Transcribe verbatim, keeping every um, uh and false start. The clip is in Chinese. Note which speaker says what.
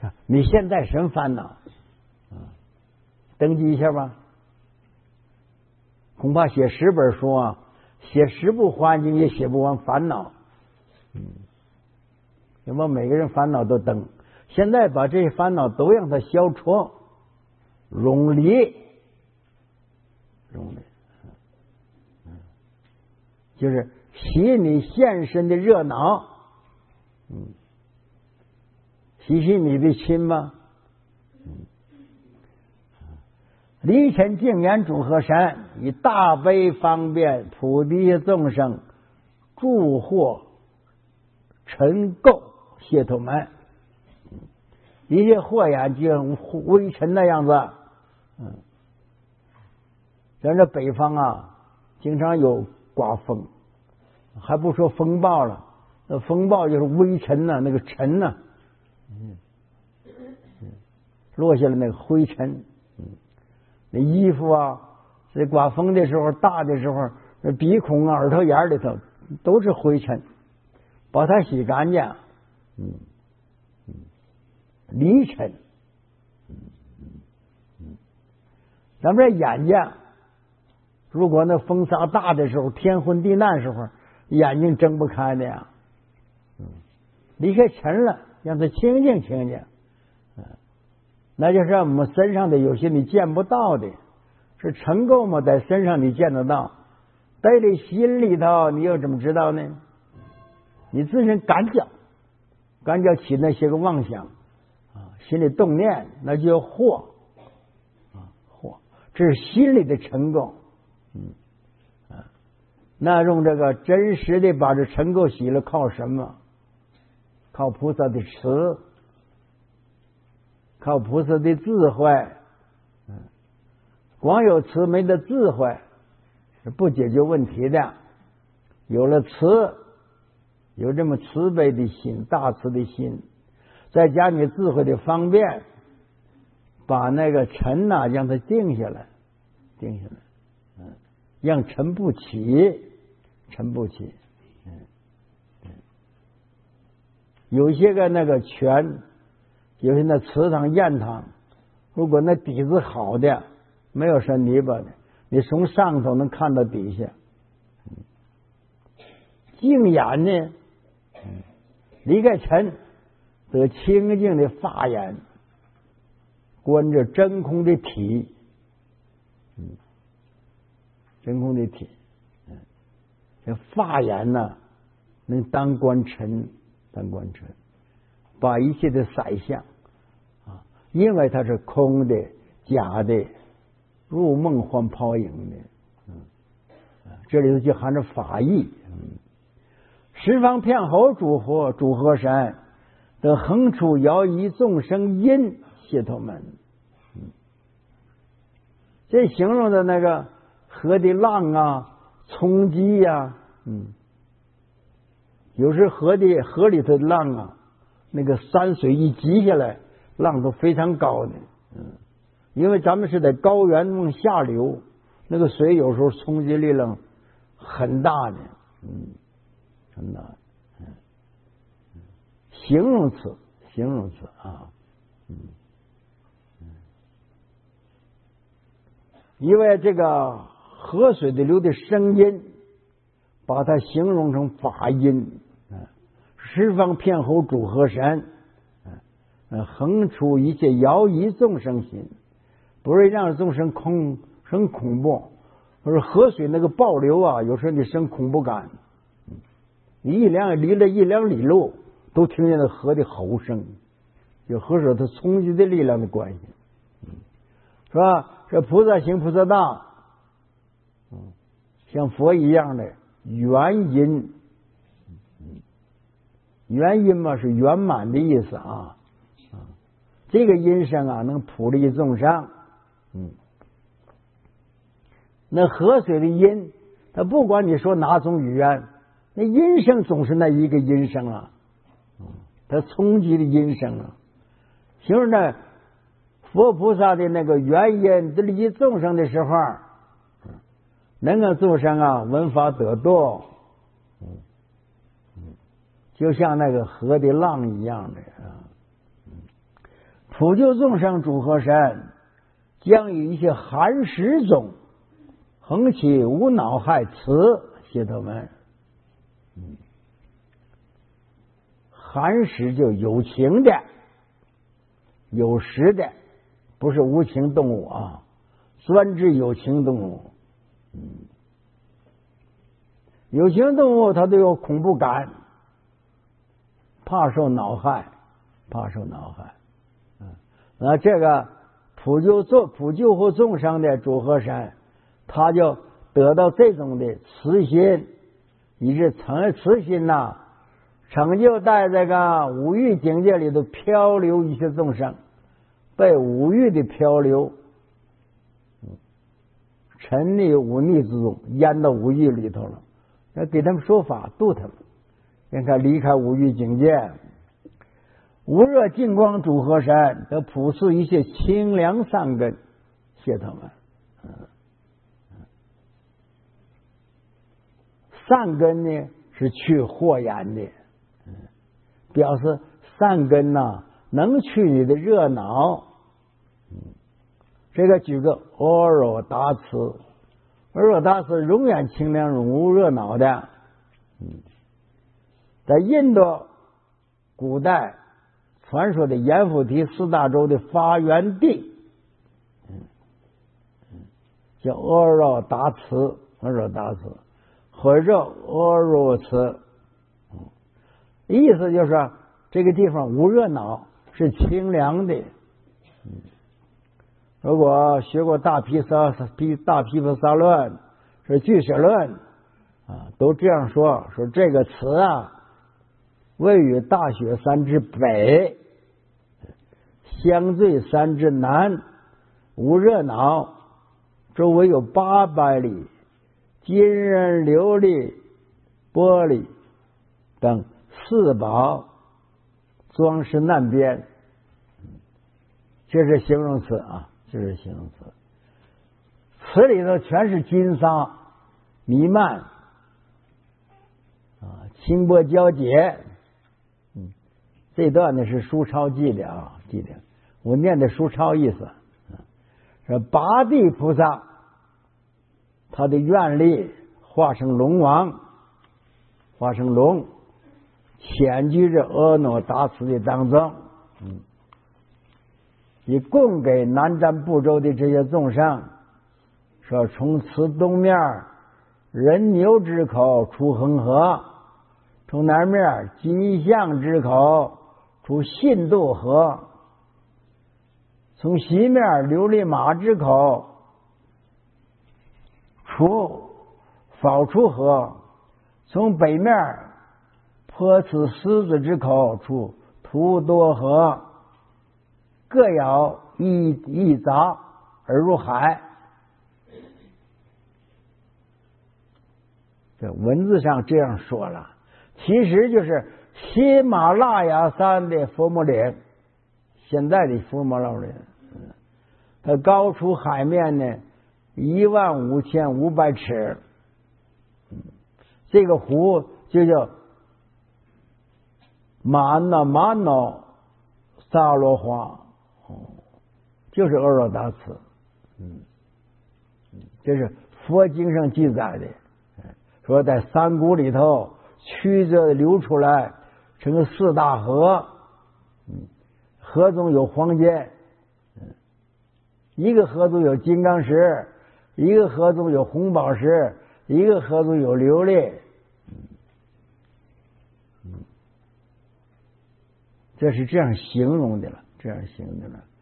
Speaker 1: 你现在什么烦恼？登记一下吧。恐怕写十本书啊，写十部环境也写不完烦恼。嗯，有没有每个人烦恼都登？现在把这些烦恼都让它消除，永离，永离，嗯，就是洗你现身的热闹，嗯，洗洗你的心吧。嗯，离尘净言主河山，以大悲方便普地众生，助获尘垢解脱门。一些祸眼就像微尘那样子。嗯，咱这北方啊，经常有刮风，还不说风暴了，那风暴就是微尘呐、啊，那个尘呐、啊，嗯，落下了那个灰尘，嗯，那衣服啊，这刮风的时候，大的时候，那鼻孔啊、耳朵眼里头都是灰尘，把它洗干净，嗯。离尘，嗯嗯嗯，咱们这眼睛，如果那风沙大的时候，天昏地暗的时候，眼睛睁不开的呀。嗯，离开尘了，让它清净清净。嗯，那就是我们身上的有些你见不到的，是尘垢嘛，在身上你见得到，在你心里头，你又怎么知道呢？你自身感觉，感觉起那些个妄想。心里动念，那就惑啊惑，这是心里的尘垢。嗯啊，那用这个真实的把这尘垢洗了，靠什么？靠菩萨的慈，靠菩萨的智慧。嗯，光有慈没得智慧是不解决问题的。有了慈，有这么慈悲的心，大慈的心。再加你智慧的方便，把那个尘呐、啊、让它定下来，定下来，嗯，让尘不起，尘不起，嗯，嗯，有一些个那个泉，有些那池塘、堰塘，如果那底子好的，没有什泥巴的，你从上头能看到底下，嗯，净眼呢，嗯，离开尘。得清净的法眼，观着真空的体，嗯，真空的体，嗯，这法眼呢，能当观尘，当观尘，把一切的色相啊，因为它是空的、假的，入梦幻泡影的，嗯，啊，这里头就含着法义，嗯，十方遍后诸佛诸河山。得横处摇移众生因解脱门，嗯，这形容的那个河的浪啊、冲击呀、啊，嗯，有时河的河里头的浪啊，那个山水一急下来，浪都非常高的，嗯，因为咱们是在高原往下流，那个水有时候冲击力量很大的，嗯，很大的。形容词，形容词啊，嗯嗯，因为这个河水的流的声音，把它形容成法音，啊，十方遍后诸河山，啊，横出一切摇移众生心，不是让众生恐生恐怖，而是河水那个暴流啊，有时候你生恐怖感，你一两离了一两里路。都听见了河的吼声，就河水它冲击的力量的关系，是吧？这菩萨行菩萨道，嗯，像佛一样的圆音，圆音嘛是圆满的意思啊，啊，这个音声啊能普利众生，嗯，那河水的音，它不管你说哪种语言，那音声总是那一个音声啊。它冲击的音声啊，形容呢佛菩萨的那个原因利益众生的时候，能够众生啊闻法得度，嗯嗯，就像那个河的浪一样的啊，嗯， 普救众生诸河山，将于一些寒食中横起无恼害慈谢头们。嗯，寒食就有情的有识的，不是无情动物啊，专指有情动物。嗯，有情动物它都有恐怖感，怕受恼害，怕受恼害。嗯，那这个普救做普救护众生的诸河山，他就得到这种的慈心，以致成慈心呐、啊，成就在这个五欲境界里头漂流一些众生，被五欲的漂流，沉溺忤逆之中，淹到五欲里头了。要给他们说法，度他们，让他离开五欲境界。无热净光诸河山，得普赐一些清凉善根，谢他们。嗯，善根呢是去祸言的，嗯，表示善根呐、啊、能去你的热恼。嗯，这个举个阿若达慈，阿若达慈永远清凉永无热恼的。嗯，在印度古代传说的阎浮提四大洲的发源地，嗯嗯，叫阿若达慈，阿若达慈，或者阿若慈，嗯，意思就是说这个地方无热恼，是清凉的。嗯，如果学过大毗沙毗大毗婆沙论，是俱舍论啊，都这样说，说这个词啊，位于大雪山之北，相对山之南，无热恼，周围有八百里，金人琉璃玻璃等四宝装饰南边。这是形容词啊，这是形容词。词里头全是金沙弥漫啊，清波交结。嗯，这段呢是书抄记的啊，记的。我念的书抄意思。说八地菩萨他的愿力化成龙王，化成龙，潜居着阿耨达慈的当中。嗯，以供给南瞻部洲的这些众生，说从此东面人牛之口出恒河，从南面金象之口出信度河，从西面琉璃马之口出宝出河，从北面泼此狮子之口出图多河，各有一一杂而入海。这文字上这样说了，其实就是喜马拉雅山的佛母岭，现在的佛母老岭，它高出海面呢一万五千五百尺，这个湖就叫玛那玛那萨罗花，就是阿若达慈。嗯，这是佛经上记载的，说在山谷里头曲折流出来成四大河，嗯，河中有黄金，嗯，一个河中有金刚石，一个河中有红宝石，一个河中有琉璃，嗯，这是这样形容的了，这样形容的了。